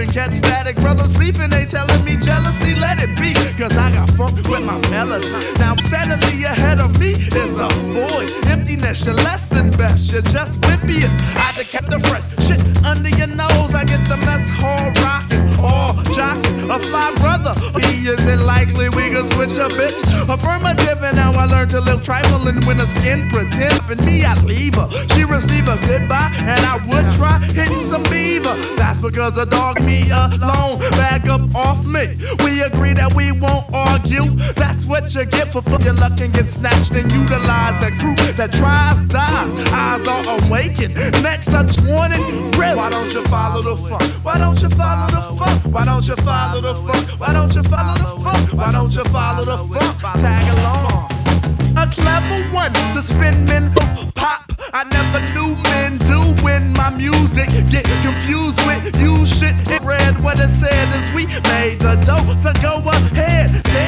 and catch static. Brothers beefing, they telling me jealousy, let it be. Cause I got funk with my melody. Now steadily ahead of me is a void. Emptiness, you're less than best. You're just wimpiest. I done kept the fresh shit under your nose. I get the mess hall rocking, all jocking. A fly brother, he isn't likely we can switch a bitch. Affirmative, and now I learned to live trifling when the skin pretend. And me, I leave her. She receive a goodbye, and I would try hitting some beaver. That's because a dog me alone. Back up off me. We agree that we won't argue. That's what you get for your luck and get snatched and utilized. The crew that tries dies. Eyes are awakened. Next such warning, real. Why don't you follow the funk? Why don't you follow the funk? Why don't you follow the funk? Why don't you follow the funk? Why don't you follow the funk? Tag along. A clever one to spin men pop. I never knew men do when my music get confused with you shit. It read what it said as we made the dough. So go ahead,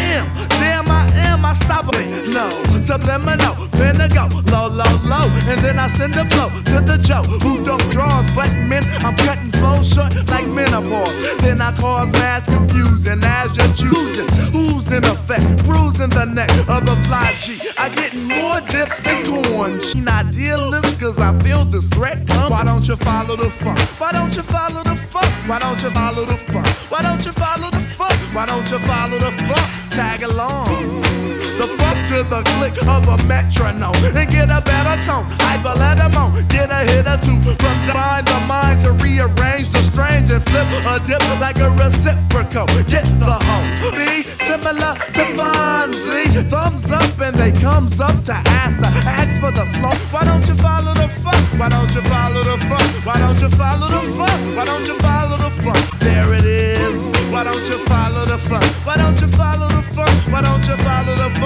damn I stop it. No, subliminal, finna go low, and then I send the flow to the Joe who don't draws but men. I'm cutting flows short like menopause. Then I cause mass confusion as you're choosing who's in effect, bruising the neck of the fly G. I get more dips than corn. She not idealist cause I feel this threat come. Why don't you follow the funk? Why don't you follow the funk? Why don't you follow the funk? Why don't you follow the funk? Why don't you follow the funk? Tag along. The funk to the click of a metronome and get a better tone. Hyper let 'em on, get a hit or two from find the mind to rearrange the strange and flip a dip like a reciprocal. Get the hoe, be similar to Fonzie. Thumbs up and they comes up to ask for the slow. Why don't you follow the funk? Why don't you follow the funk? Why don't you follow the funk? Why don't you follow the funk? There it is. Why don't you follow the funk? Why don't you follow the funk? Why don't you follow the funk?